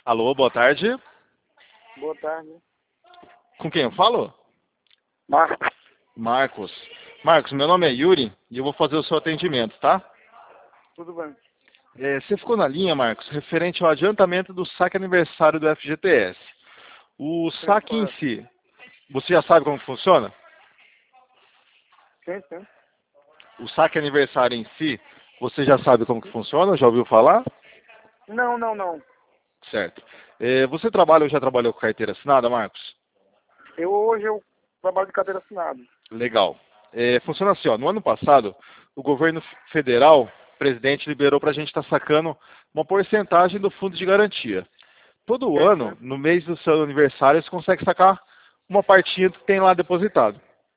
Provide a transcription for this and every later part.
Alô, boa tarde. Boa tarde. Com quem eu falo? Marcos. Marcos. Marcos, meu nome é Yuri e eu vou fazer o seu atendimento, tá? Tudo bem. Você ficou na linha, Marcos, referente ao adiantamento do saque aniversário do FGTS. O Sim, saque em correto. si, você já sabe como funciona? Sim, sim. O saque aniversário em si, você já sabe como que funciona? Já ouviu falar? Não, não, não. Certo. Você trabalha ou já trabalhou com carteira assinada, Marcos? Hoje eu trabalho de carteira assinada. Legal. Funciona assim, ó. No ano passado, o governo federal, o presidente, liberou para a gente estar sacando uma porcentagem do fundo de garantia. Todo Sim, ano, sim. no mês do seu aniversário, você consegue sacar uma partinha que tem lá depositado.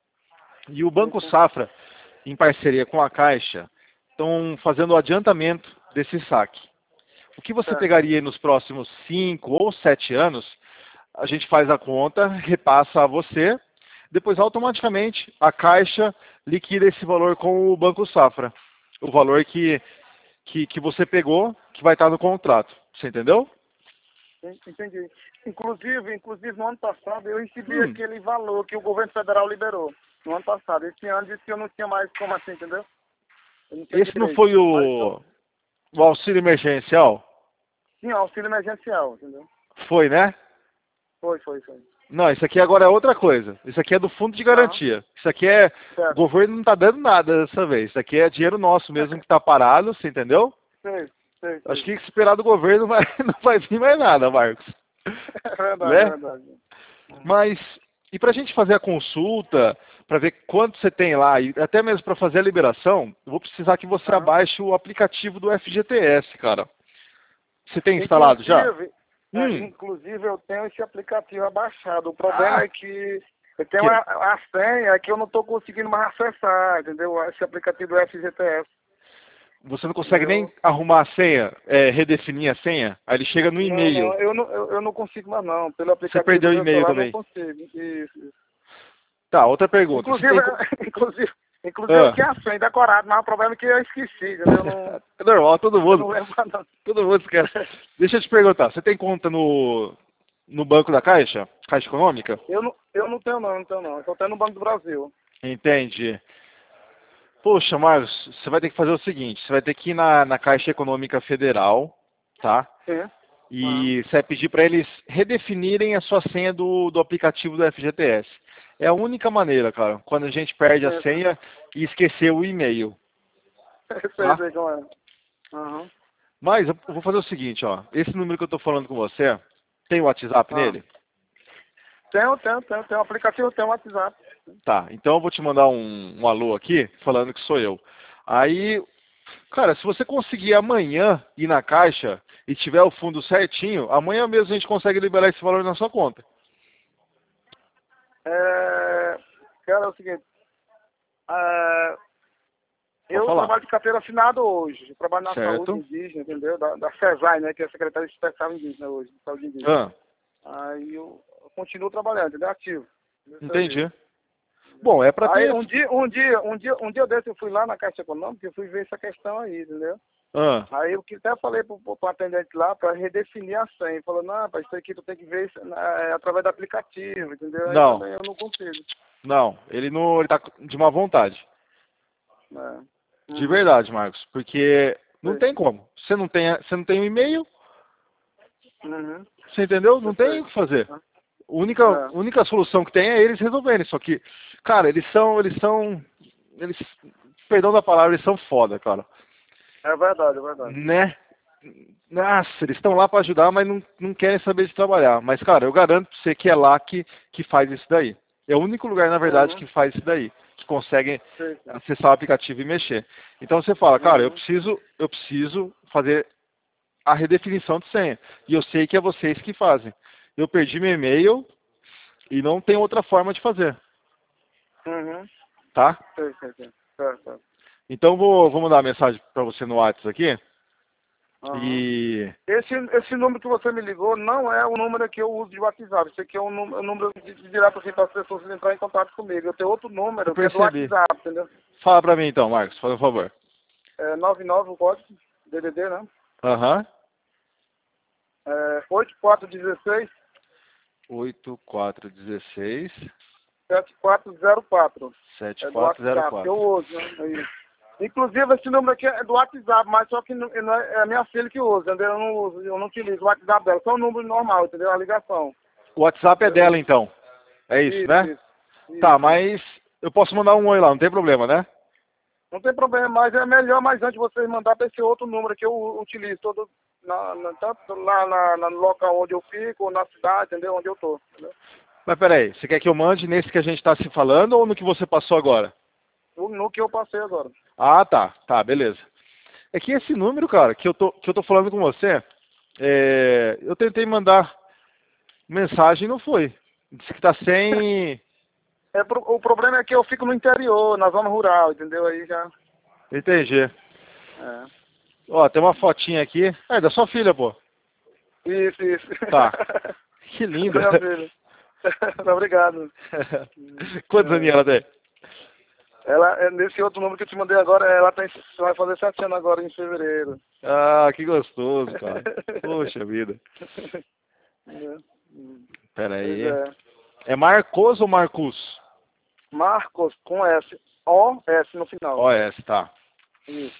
E o Sim, Banco sim. Safra, em parceria com a Caixa, estão fazendo o adiantamento desse saque. O que você Certo. pegaria nos próximos 5 ou 7 anos, a gente faz a conta, repassa a você, depois automaticamente a Caixa liquida esse valor com o Banco Safra. O valor que você pegou, que vai estar no contrato. Você entendeu? Entendi. Inclusive, no ano passado eu recebi Hum, aquele valor que o governo federal liberou. No ano passado. Esse ano disse que eu não tinha mais como assim, entendeu? Eu não tinha esse não direito. foi Mas o auxílio emergencial? sim, auxílio emergencial, entendeu? Foi, né? Foi. Não, isso aqui agora é outra coisa. Isso aqui é do fundo de Aham. garantia. Isso aqui é. O Certo. governo não está dando nada dessa vez. Isso aqui é dinheiro nosso mesmo que está parado, você entendeu? Sei, sei, Acho sei. que esperar do governo não vai vir mais nada, Marcos. É verdade, é Né? verdade. Uhum. Mas, e para a gente fazer a consulta, para ver quanto você tem lá, e até mesmo para fazer a liberação, eu vou precisar que você Aham. abaixe o aplicativo do FGTS, cara. Você tem instalado já? Inclusive, Hum. inclusive eu tenho esse aplicativo abaixado. O problema Ah, é que eu tenho que- a senha que eu não estou conseguindo mais acessar, entendeu? Esse aplicativo do FGTS, você não consegue nem entendeu? arrumar a senha, redefinir a senha? Aí ele chega no Não, não, e-mail. eu não consigo mais não. Pelo Você aplicativo do perdeu o meu e-mail celular não também. consigo. Isso. Tá, outra pergunta. Você Inclusive, tem. inclusive eu Ah. tinha a senha decorada, mas o problema é que eu esqueci, entendeu? É normal, todo Eu mundo. não lembro mais não. Todo mundo esquece. Deixa eu te perguntar, você tem conta no banco da Caixa? Caixa Econômica? Eu não tenho não, Eu só tenho no Banco do Brasil. Entende? Poxa, Marcos, você vai ter que fazer o seguinte, você vai ter que ir na Caixa Econômica Federal, tá? Sim. Aham. E você vai pedir para eles redefinirem a sua senha do aplicativo do FGTS. É a única maneira, cara, quando a gente perde a Sim, sim. senha e esquecer o e-mail, Sei, tá? sei como é. Aham. Mas eu vou fazer o seguinte, ó. Esse número que eu tô falando com você, tem o WhatsApp Ah. nele? Tenho aplicativo, tenho WhatsApp. Tá, então eu vou te mandar um alô aqui, falando que sou eu. Aí, cara, se você conseguir amanhã ir na Caixa e tiver o fundo certinho, amanhã mesmo a gente consegue liberar esse valor na sua conta. Cara, é o seguinte, é, Pode eu falar. trabalho de carteira assinada hoje. Eu trabalho na saúde Certo? indígena, entendeu? Da CESAI, né? Que é a Secretaria Especial Indígena hoje, de saúde indígena. Ah, Aí eu continuo trabalhando, entendeu? Ativo, no serviço. entendi. Bom, é pra Aí ter. um dia desse eu fui lá na Caixa Econômica e fui ver essa questão aí, entendeu? Ah, Aí eu que até falei pro atendente lá para redefinir a senha. Ele falou, não, rapaz, isso aqui tu tem que ver isso, através do aplicativo, entendeu? Aí não, também eu não consigo. não. Ele não, ele tá de má vontade. Né? De Uhum. verdade, Marcos. Porque não Sei. tem como. Você não tem um e-mail, Uhum. você entendeu? Não Eu tem sei. o que fazer. Ah, A única solução que tem é eles resolverem. Só que, cara, eles, perdão da palavra, eles são foda, cara. é verdade, é verdade. Né? Nossa, eles estão lá para ajudar, mas não querem saber de trabalhar. Mas, cara, eu garanto pra você que é lá que faz isso daí. É o único lugar, na verdade, Uhum. que faz isso daí. Que consegue Sei. acessar o aplicativo e mexer. Então você fala, cara, eu Uhum. preciso, eu preciso fazer a redefinição de senha. E eu sei que é vocês que fazem. Eu perdi meu e-mail e não tem outra forma de fazer, Uhum. tá? Sei. Certo. Então vou mandar uma mensagem para você no WhatsApp aqui. Uhum. E Esse número que você me ligou não é o número que eu uso de WhatsApp. Esse aqui é um número de direto assim, para as pessoas entrarem em contato comigo. Eu tenho outro eu número que é do percebi. WhatsApp, entendeu? Fala para mim então, Marcos, por favor. É 99 o código, DDD, né? Aham. 8416 8416 7404. É do WhatsApp, 7404. eu uso, né? É isso. Inclusive, esse número aqui é do WhatsApp, mas só que não é a minha filha que usa, entendeu? Eu não uso, eu não utilizo o WhatsApp dela, só o número normal, entendeu? A ligação. O WhatsApp é dela, então. É isso, né? Isso, Tá, isso. mas eu posso mandar um oi lá, não tem problema, né? Não tem problema, mas é melhor, mas antes vocês mandar para esse outro número que eu utilizo todo, tanto lá no local onde eu fico, ou na cidade, entendeu? Onde eu tô, entendeu? Mas peraí, você quer que eu mande nesse que a gente tá se falando ou no que você passou agora? No que eu passei agora. Ah, tá. Tá, beleza. É que esse número, cara, que eu tô falando com você, eu tentei mandar mensagem e não foi. Disse que tá sem... O problema é que eu fico no interior, na zona rural, entendeu? Aí já... Entendi. É. Ó, tem uma fotinha aqui. É da sua filha, pô. Isso, isso. Tá. Que linda. Meu filho. Obrigado. Quantos aninhos ela tem? Ela, nesse outro número que eu te mandei agora, ela vai fazer 7 anos agora em fevereiro. Ah, que gostoso, cara. Poxa vida. Pera aí. É Marcos ou Marcus? Marcos com S. O-S no final. O-S, tá. Isso.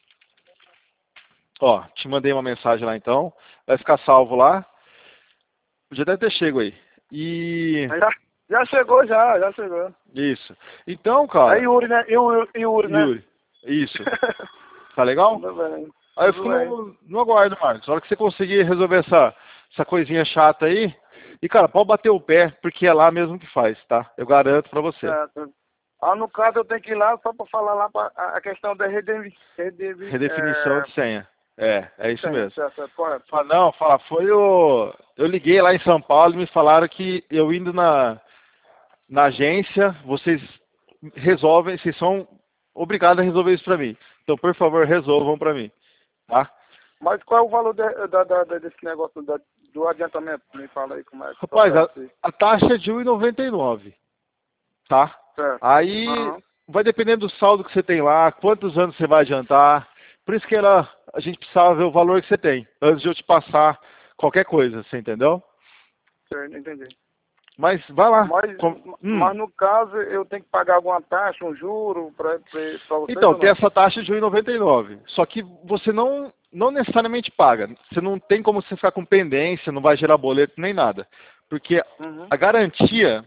Ó, te mandei uma mensagem lá então. Vai ficar salvo lá. Já deve ter chego aí. E... Já chegou, já chegou. Isso. Então, cara... É Yuri, né? Yuri, né? Yuri. Isso. Tá legal? Tudo bem. Aí eu fico no aguardo, Marcos. Na hora que você conseguir resolver essa coisinha chata aí... E, cara, pode bater o pé, porque é lá mesmo que faz, tá? Eu garanto pra você. Certo. No caso, eu tenho que ir lá só pra falar lá a questão da redefinição de senha. É isso mesmo. Certo, correto. Foi o... Eu liguei lá em São Paulo e me falaram que eu indo na agência, vocês resolvem, vocês são obrigados a resolver isso pra mim. Então, por resolvam pra mim, tá? Mas qual é o valor desse negócio do adiantamento? Me fala aí como é. Rapaz, a taxa é de R$ 1,99, tá? Certo. Aí vai dependendo do saldo que você tem lá, quantos anos você vai adiantar. Por isso que a gente precisava ver o valor que você tem, antes de eu te passar qualquer coisa, você entendeu? Certo, entendi. Mas vai lá. Mas no caso, eu tenho que pagar alguma taxa, um juro para você? Então, tem essa taxa de R$ 1,99. Só que você não necessariamente paga. Você não tem como você ficar com pendência, não vai gerar boleto nem nada. Porque a garantia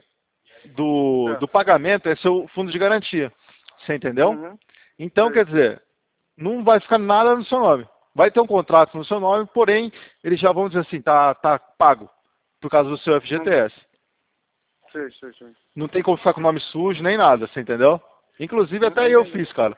do pagamento é seu fundo de garantia. Você entendeu? Então, quer dizer, não vai ficar nada no seu nome. Vai ter um contrato no seu nome, porém, eles já vão dizer assim, tá pago, por causa do seu FGTS. Sim. Não tem como ficar com o nome sujo, nem nada, você entendeu? Inclusive, até eu fiz, cara.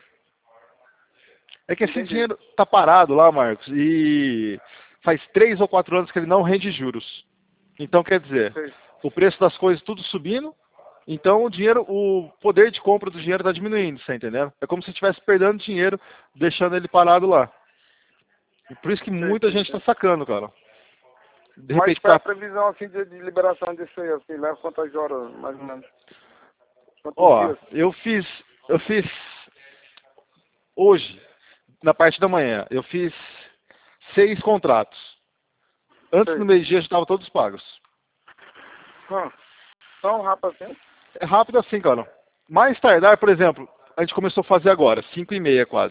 É que esse dinheiro tá parado lá, Marcos, e faz 3 ou 4 anos que ele não rende juros. Então, quer dizer, o preço das coisas tudo subindo, então o poder de compra do dinheiro está diminuindo, você entendeu? É como se estivesse perdendo dinheiro, deixando ele parado lá. E por isso que muita gente está sacando, cara. De repente, mas qual é a previsão assim, de liberação disso aí? Assim, leva quantas horas, mais ou menos? Ó, eu fiz hoje, na parte da manhã, eu fiz 6 contratos. Antes do meio-dia já estavam todos pagos. Tão rápido assim? É rápido assim, cara. Mais tardar, por exemplo, a gente começou a fazer agora, 5h30 quase.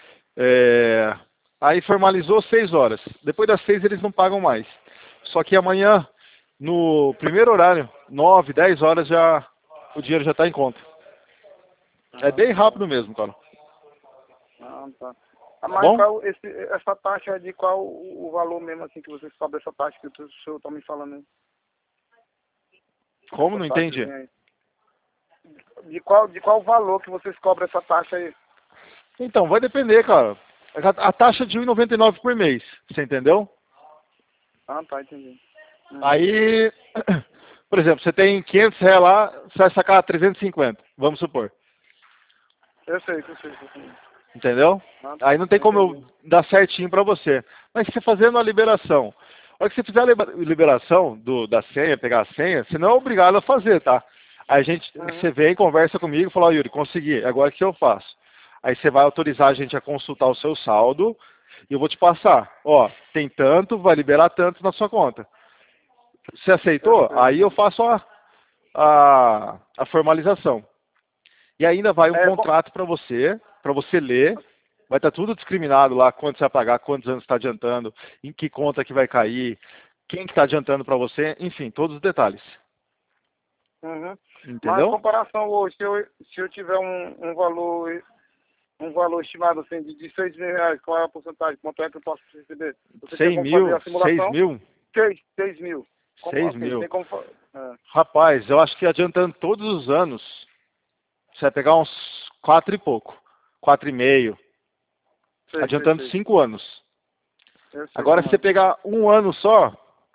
Aí formalizou 6 horas. Depois das 6 eles não pagam mais. Só que amanhã, no primeiro horário, 9, 10 horas, o dinheiro já está em conta. É bem rápido mesmo, cara. Tá. Mas qual, essa taxa é de qual o valor mesmo assim que vocês cobram essa taxa que o senhor está me falando aí? Como? Não entendi. De qual valor que vocês cobram essa taxa aí? Então, vai depender, cara. A taxa é de R$ 1,99 por mês, você entendeu? Tá, entendi. Aí, por exemplo, você tem R$ 500 lá, você vai sacar 350, vamos supor. Eu sei. Entendeu? Aí não tem como eu dar certinho pra você. Mas você fazendo a liberação, a hora que você fizer a liberação da senha, pegar a senha, você não é obrigado a fazer, tá? Aí você vem, conversa comigo e fala, Yuri, consegui, agora o que eu faço? Aí você vai autorizar a gente a consultar o seu saldo E eu vou te passar. Ó, tem tanto, vai liberar tanto na sua conta. Você aceitou? Aí eu faço a formalização. E ainda vai um contrato para você ler. Vai estar tudo discriminado lá, quanto você vai pagar, quantos anos está adiantando, em que conta que vai cair, quem que está adiantando para você, enfim, todos os detalhes. Uhum. Entendeu? Mas em comparação hoje, se eu tiver um valor estimado assim, de R$6.000, qual é a porcentagem? Quanto é que eu posso receber? Você 100 mil, 6 mil? 6 mil. 6 assim, mil. tem como... Rapaz, eu acho que adiantando todos os anos, você vai pegar uns 4 e pouco. 4,5. Adiantando 5 anos. Agora, se você pegar um ano só,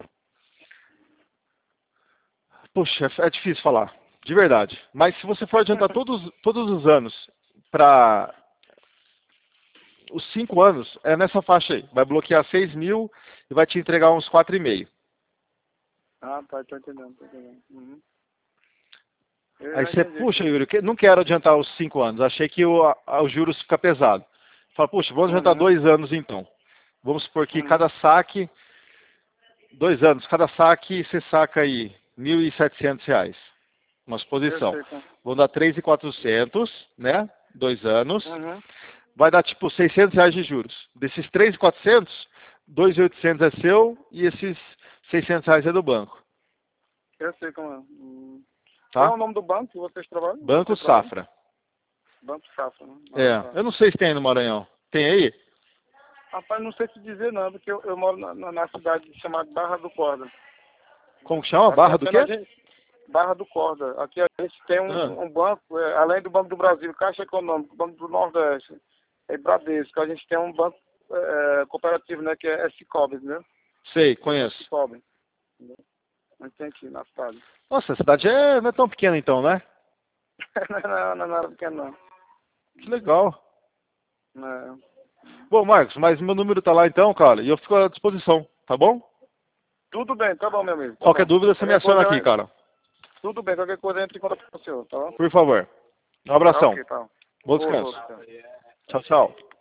puxa, é difícil falar, de verdade. Mas se você for adiantar todos os anos para os 5 anos, é nessa faixa aí. Vai bloquear 6 mil e vai te entregar uns 4,5. Ah, tá, tô entendendo. Uhum. Aí você, puxa, Yuri, não quero adiantar os 5 anos. Achei que os juros fica pesado. Fala, puxa, vamos adiantar 2 anos então. Vamos supor que cada saque, 2 anos, cada saque você saca aí R$1.700. Uma exposição. Vão dar 3.400, né? 2 anos. Vai dar tipo R$600 de juros. Desses 3.400, 2.800 é seu e esses R$600 é do banco. Eu sei como é. Tá? Qual é o nome do banco que vocês trabalham? Banco Safra. Banco Safra, né? Eu não sei se tem aí no Maranhão. Tem aí? Rapaz, não sei te dizer não, porque eu moro na cidade chamada Barra do Corda. Como que chama? Barra do quê? Barra do Corda. Aqui a gente tem um banco, além do Banco do Brasil, Caixa Econômica, Banco do Nordeste, Bradesco. A gente tem um banco cooperativo, né, que é Cicobi, né? Sei, conheço. Cicobi. A gente tem aqui na cidade. Nossa, a cidade não é tão pequena então, né? não é nada pequeno não. Que legal. É. Bom, Marcos, mas meu número tá lá então, cara, e eu fico à disposição, tá bom? Tudo bem, tá bom, meu amigo. Qualquer dúvida, você me aciona aqui, cara. Tudo bem, qualquer coisa entra em contato com o senhor, tá bom? Por favor. Um abração. Tá. Bom descanso. Tchau, tchau.